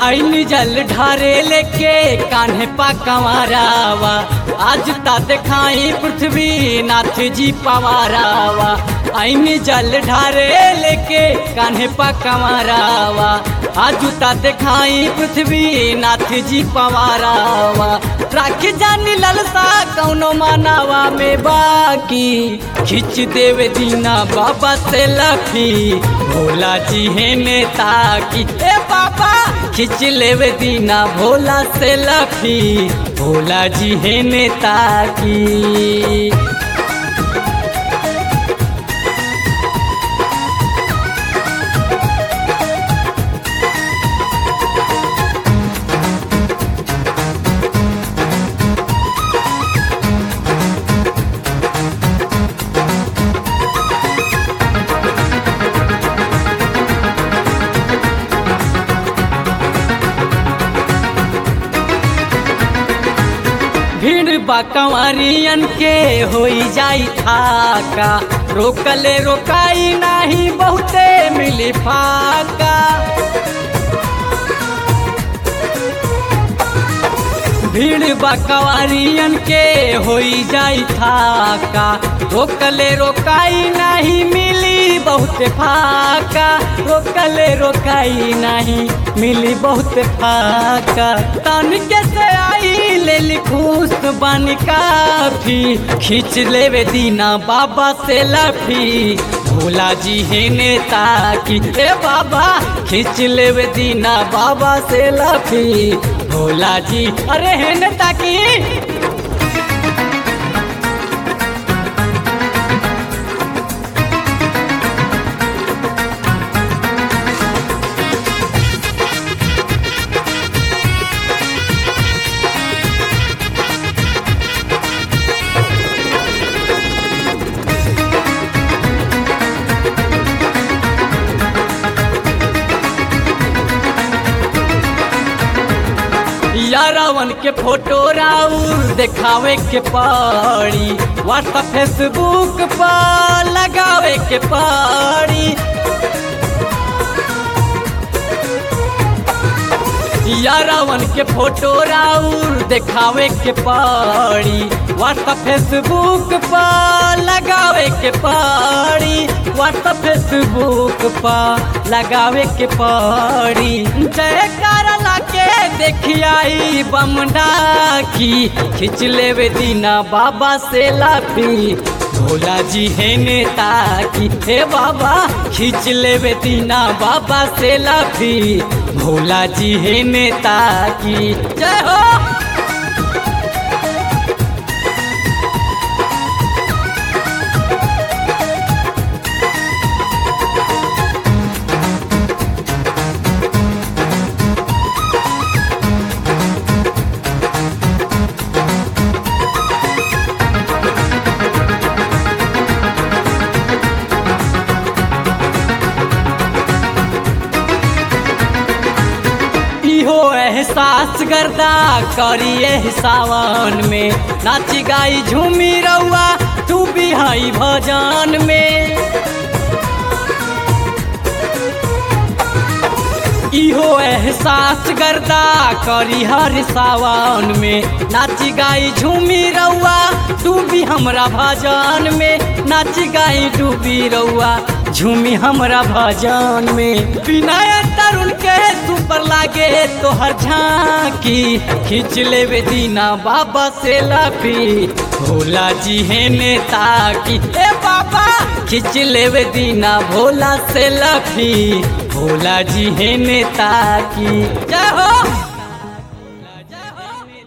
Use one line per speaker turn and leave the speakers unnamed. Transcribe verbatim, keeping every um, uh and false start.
आईनी जल ढारे लेके कान्हे पा कंवरावा आज ता दिखाई पृथ्वी नाथ जी पवारावा। आईनी जल ढारे लेके कान्हे पा कंवरावा आज ता दिखाई पृथ्वी नाथ जी पवारावा। राख जानी ललसा कौनो मानावा में बाकी खिंच देवे दीना बाबा से लफी भोला जी है नेता की। ए बाबा खिंच लेवे दीना भोला से लफी भोला जी है नेता की। भीड़ बा कंवरियन के होई जाई थाका रोकले रोकाई नाही बहुते मिली फाका। भीड़ बा कंवरियन के होई जाई थाका रोकले रोकाई नहीं मिली बहुत फाका। रोकले रोकाई नहीं मिली बहुत फाका। तन के से आई ले लिखूस बन काफी खींच लेवे दीना बाबा से लफी भोला जी है नेता की। ए बाबा खींच लेवे दीना बाबा से लफी भोला जी अरे है नेता की। रावण के फोटो राउर दिखावे के पड़ी व्हाट्सएप फेसबुक पर लगावे के पड़ी। या रावण के फोटो राउर दिखावे के पड़ी व्हाट्सएप फेसबुक पर लगावे के पड़ी। व्हाट्सएप फेसबुक पर लगावे के पड़ी। जयकारा लाके देखियाई बमडा की खिंच लेवे दीना बाबा से लाफी भोला जी है नेता की। हे बाबा खिंच लेवे दीना बाबा से लाफी भोला जी है नेता की। जय हो। एहसास गर्दा करिए सावन में नाच गाई झूमी रउआ तू बिहाई भजन में। इहो एहसास गर्दा करी हर सावन में नाच गाई झूमी रउआ डूबी हमरा भजन में। नाच गाई डूबी रउआ झूमी हमरा भजन में। बिना तरुण के सुपर लागे तो हर झांकी खींच लेवे दीना बाबा से लफी भोला जी है नेता की। ए बाबा खींच लेवे दीना भोला से लफी भोला जी है नेता की। जय हो।